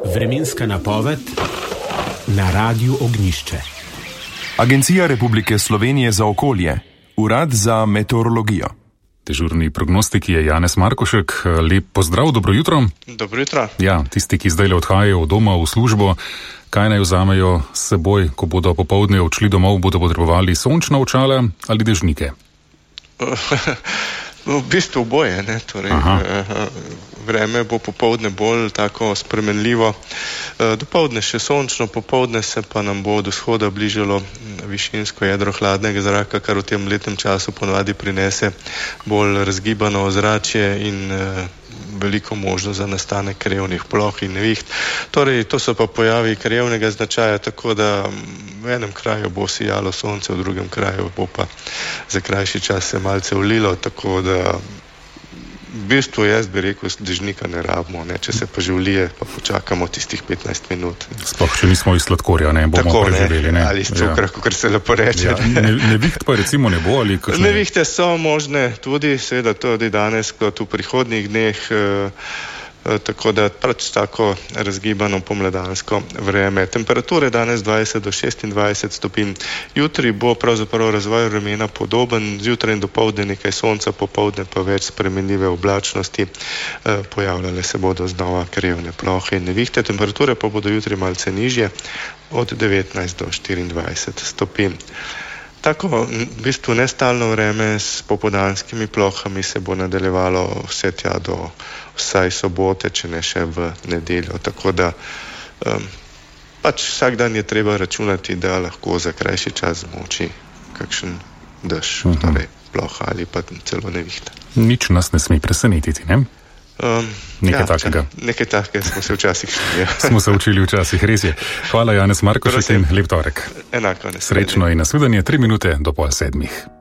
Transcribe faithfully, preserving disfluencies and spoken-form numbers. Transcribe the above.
Vremenska napoved na Radiu Ognjišče. Agencija Republike Slovenije za okolje, Urad za meteorologijo. Dežurni prognostik je Janez Markošek. Lep pozdrav, dobro jutro. Dobro jutro. Ja, tisti, ki zdaj le odhajajo od doma v službo, kaj naj vzamejo s seboj, ko bodo popoldne odšli domov, bodo potrebovali sončna očala ali dežnike? V bistvu oboje, ne, torej vreme bo popoldne bolj tako spremenljivo, dopoldne še sončno, popoldne se pa nam bo od vzhoda bližalo višinsko jedro hladnega zraka, kar v tem letnem času ponavadi prinese bolj razgibano ozračje in veliko možnost za nastanek krevnih ploh in neviht. Torej, to so pa pojavi krevnega značaja, tako da v enem kraju bo sijalo sonce, v drugem kraju bo pa za krajši čas se malce ulilo, tako da v bistvu jaz bi rekel, dežnika ne rabimo, ne? Če se pa že ulije, pa počakamo tistih petnajst minut. Sploh še nismo iz sladkorja, ne bomo tako, preživeli. Ne? Ali iz cukra, ja. Kot se lepo reče. Ja. Ne, neviht pa recimo ne bo ali kakšne... Nevihte so možne tudi, seveda tudi danes, kot v prihodnjih dneh, eh, tako da pač tako razgibano pomladansko vreme. Temperature danes dvajset do šestindvajset stopinj. Jutri bo pravzaprav razvoj vremena podoben, zjutraj in dopoldne nekaj sonca, popoldne pa več spremenljive oblačnosti. E, pojavljale se bodo znova krevne plohe in nevihte. Temperature pa bodo jutri malce nižje, od devetnajst do štiriindvajset stopinj. Tako v bistvu nestalno vreme s popoldanskimi plohami se bo nadaljevalo vse tja do vsaj sobote, če ne še v nedeljo. Tako da um, pač vsak dan je treba računati, da lahko za krajši čas zmoči kakšen dež, uh-huh. torej ploha ali pa celo nevihta. Nič nas ne sme presenetiti, ne? Um, nekaj ja, takega. Nekaj takega smo se včasih šli. Smo se učili včasih, res je. Hvala, Janez Markošek, in lep torek. Enako. Srečno in nasvidenje, tri minute do pol sedmih.